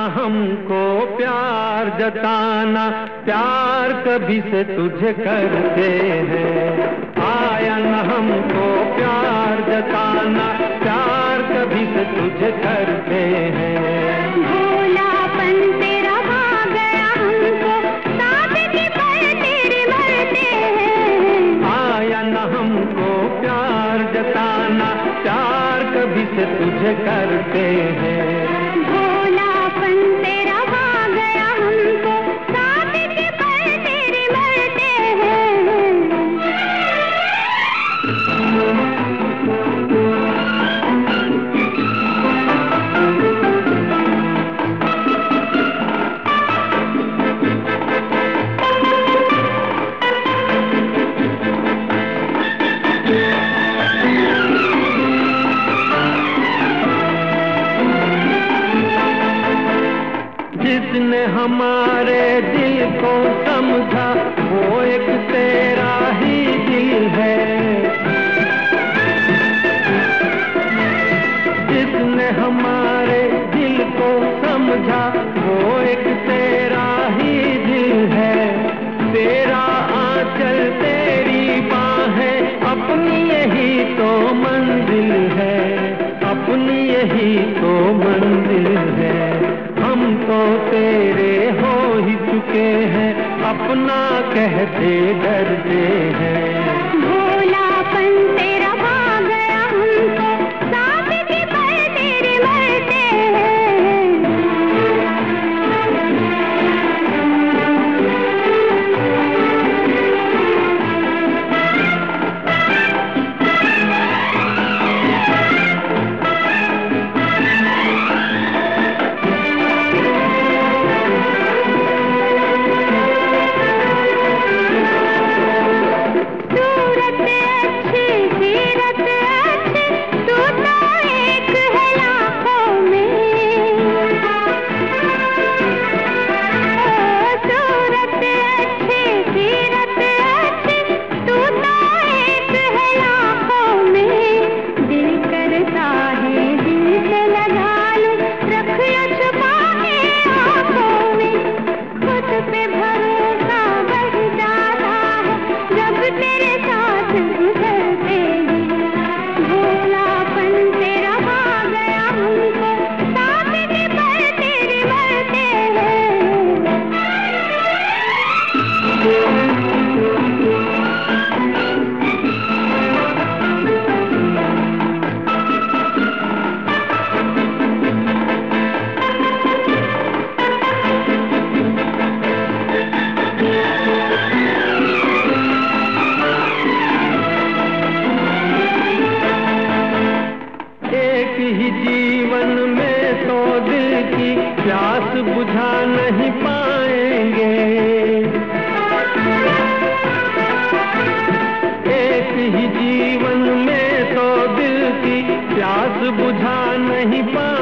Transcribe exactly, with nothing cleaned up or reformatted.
हमको प्यार जताना, प्यार कभी से तुझे करते हैं। आया न हमको प्यार जताना, प्यार कभी से तुझे करते हैं। भोलापन तेरा खा गया हमको, सादगी पर तेरे मरते हैं। आया न हमको प्यार जताना, प्यार कभी से तुझे करते हैं। भोलापन तेरा खा गया हमको, सादगी पर तेरे मरते हैं। जिसने हमारे दिल को समझा, वो एक तेरा ही दिल है। जिसने हमारे दिल को समझा, वो एक तेरा ही दिल है। तेरा आंचल तेरी बाहें, अपनी यही तो मंजिल है, अपनी यही तो मंजिल है। हम तो तेरे हो ही चुके हैं, अपना कहते डरते हैं। भोलापन तेरा खा गया हमको, सादगी पर तेरे मरते हैं। ही जीवन में तो दिल की प्यास बुझा नहीं पाएंगे। एक ही जीवन में तो दिल की प्यास बुझा नहीं पाएंगे।